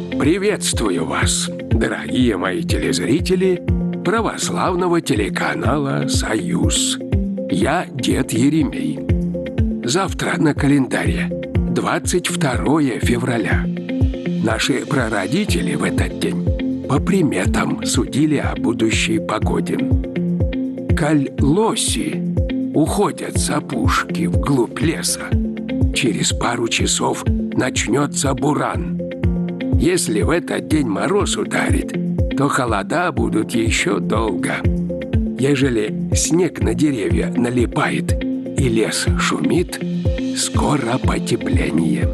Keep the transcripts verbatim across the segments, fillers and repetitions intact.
Приветствую вас, дорогие мои телезрители православного телеканала «Союз». Я дед Еремей. Завтра на календаре двадцать второе февраля. Наши прародители в этот день по приметам судили о будущей погоде. Коль лоси уходят с опушки вглубь леса, через пару часов начнется буран. Если в этот день мороз ударит, то холода будут еще долго. Ежели снег на деревья налипает и лес шумит, скоро потепление.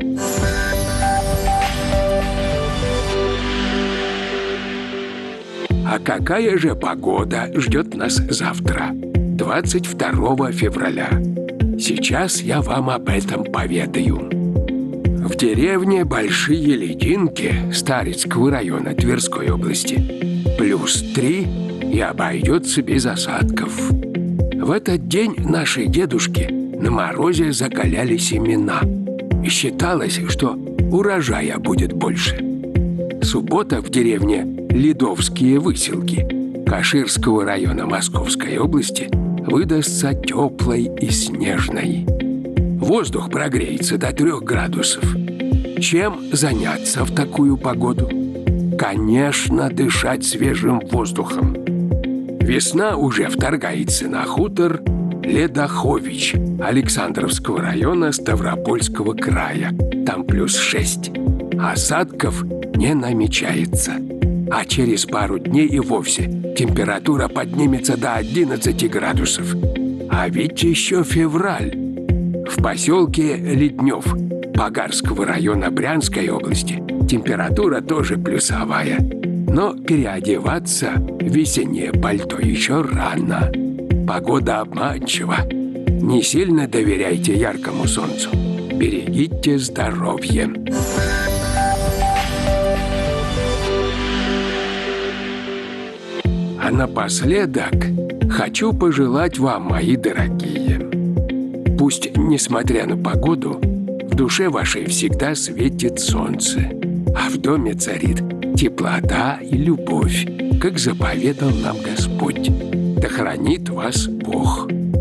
А какая же погода ждет нас завтра, двадцать второго февраля? Сейчас я вам об этом поведаю. В деревне Большие Лединки Старицкого района Тверской области плюс три и обойдется без осадков. В этот день наши дедушки на морозе закаляли семена. И считалось, что урожая будет больше. Суббота в деревне Ледовские Выселки Каширского района Московской области выдастся теплой и снежной. Воздух прогреется до трех градусов. Чем заняться в такую погоду? Конечно, дышать свежим воздухом. Весна уже вторгается на хутор Ледохович Александровского района Ставропольского края. Там плюс шесть. Осадков не намечается. А через пару дней и вовсе температура поднимется до одиннадцати градусов. А ведь еще февраль. В поселке Леднев Погарского района Брянской области температура тоже плюсовая. Но переодеваться в весеннее пальто еще рано. Погода обманчива. Не сильно доверяйте яркому солнцу. Берегите здоровье. А напоследок хочу пожелать вам, мои дорогие, пусть, несмотря на погоду, в душе вашей всегда светит солнце, а в доме царит теплота и любовь, как заповедал нам Господь. Да хранит вас Бог.